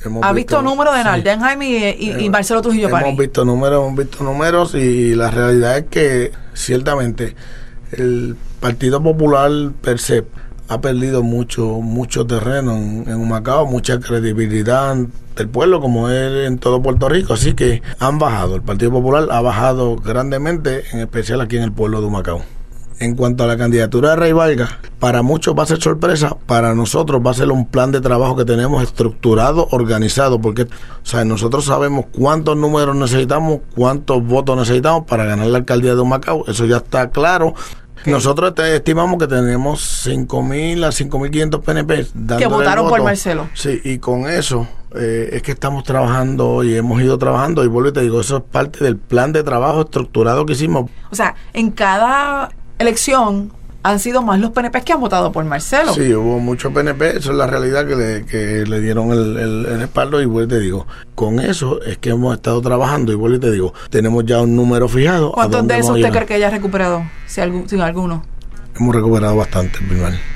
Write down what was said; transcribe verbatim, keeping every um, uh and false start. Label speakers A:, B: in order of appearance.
A: Hemos
B: ¿Ha visto, visto números de Nardén
A: sí.
B: Jaime y, y, y Marcelo Trujillo Parí?
A: Hemos visto números, hemos visto números y la realidad es que ciertamente el Partido Popular per se ha perdido mucho mucho terreno en, en Humacao, mucha credibilidad del pueblo como es en todo Puerto Rico, así que han bajado, el Partido Popular ha bajado grandemente, en especial aquí en el pueblo de Humacao. En cuanto a la candidatura de Ray Vargas, para muchos va a ser sorpresa, para nosotros va a ser un plan de trabajo que tenemos estructurado, organizado, porque o sea, nosotros sabemos cuántos números necesitamos, cuántos votos necesitamos para ganar la alcaldía de Humacao, eso ya está claro. Okay. Nosotros te estimamos que tenemos cinco mil a cinco mil quinientos P N P
B: que votaron por Marcelo.
A: Sí, y con eso eh, es que estamos trabajando y hemos ido trabajando, y vuelvo y te digo, eso es parte del plan de trabajo estructurado que hicimos.
B: O sea, en cada elección han sido más los P N P que han votado por Marcelo.
A: Sí, hubo muchos P N P, eso es la realidad que le, que le dieron el, el, el respaldo, y vuelvo y te digo, con eso es que hemos estado trabajando, y vuelvo y te digo, tenemos ya un número fijado.
B: ¿Cuántos de esos usted cree que haya recuperado? Si, algún, si alguno.
A: Hemos recuperado bastante, Bilbao.